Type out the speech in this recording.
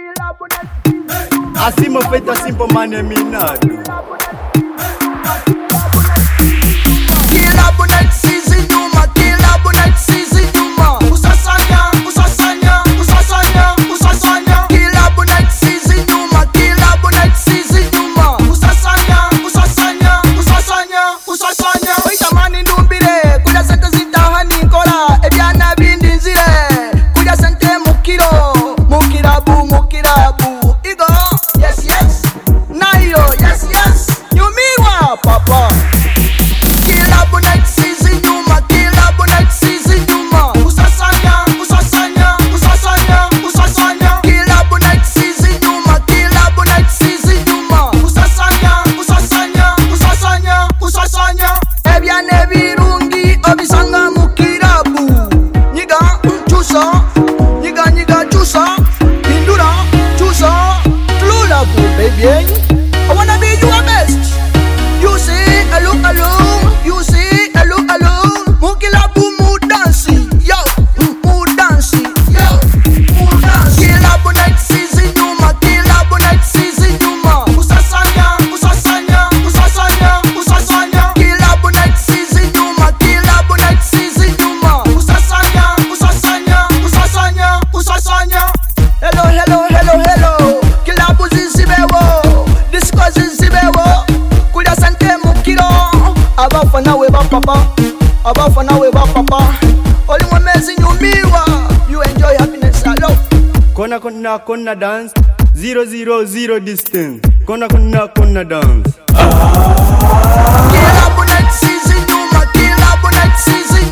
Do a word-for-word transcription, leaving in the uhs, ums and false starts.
Assim meu feito assim pra mano é minado. Kila boneco sisi numa, kila boneco sisi numa. Usasanya, usasanya, usasanya, usasanya. Kila boneco sisi numa, kila boneco sisi numa. Usasanya, usasanya, usasanya, usasanya. Oi tamani ndumbire, kuja sente zitahani kola. Ebyana bindi nzire, kuja sente mukiro, mukirabu, mukirabu. Igo, yes yes. Nayo, yes yes. Nyumiwa papa. Kila boneco sisi numa, kila boneco sisi numa. Usasanya, usasanya, usasanya, usasanya. Kila boneco sisi numa, kila boneco sisi numa. Usasanya, usasanya, usasanya, usasanya. Ebyane birungi obisanga mukirabu. Nyiga chusa, nyiga nyiga chusa. Hindura chusa, lulabu baby. I wanna be your best. You see, hello, hello. You see, hello, hello. Mukilabu mu dansi, yo, mu dansi, yo, mu dansi. Kila boneco sisi numa, kila boneco sisi numa. Usasanya, usasanya, usasanya, usasanya. Kila boneco sisi numa, kila boneco sisi numa. Usasanya, usasanya, usasanya, usasanya. Hello, hello, hello, hello. Kila buzizi bewo, disco zizi bewo. Kulia sante mukiro. Abafana we ba papa, abafana we ba papa. Oli mwemezi nyumiwa. You enjoy happiness alone. Kona kona kona dance, zero zero zero distance. Kona kona kona dance. Kila boneco sisi numa, kila boneco sisi